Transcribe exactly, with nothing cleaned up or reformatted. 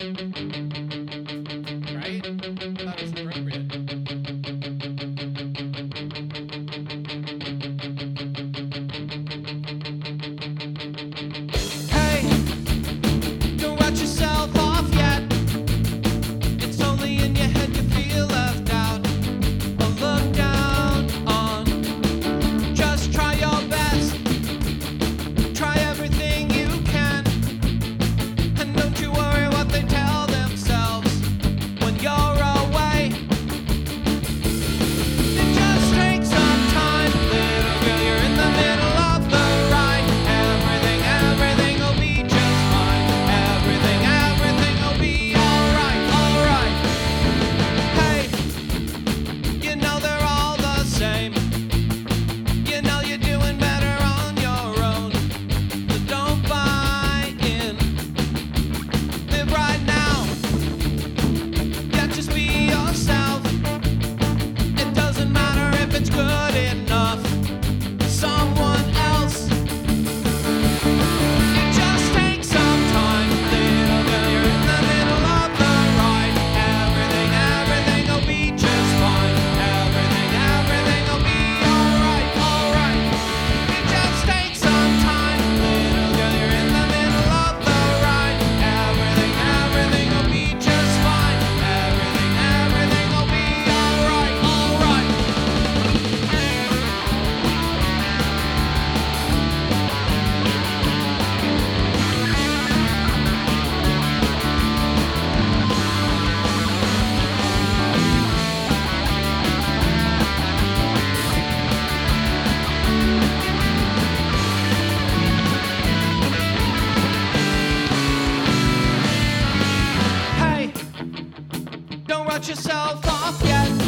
Right? That was appropriate. Hey, don't write yourself off yet. It's only in your head you feel left out or looked down on. Just try your best. Try everything you can. And don't you worry what they tell themselves when you're away. It just takes some time, little girl, you're in the middle of the ride. Everything, everything will be just fine. Everything, everything will be alright, alright. Hey, you know they're all the same. You know you're doing better on your own. So don't buy in. Live right now. Yeah, just be yourself. It doesn't matter if it's good enough for someone else. It just takes some time, little girl, you're in the middle of the ride. Everything, everything will be just fine. Everything, everything will be alright, alright. It just takes some time, little girl, you're in the middle of the ride. Everything, everything will be just fine. Everything, everything will be alright, alright. Hey, don't write yourself off yet.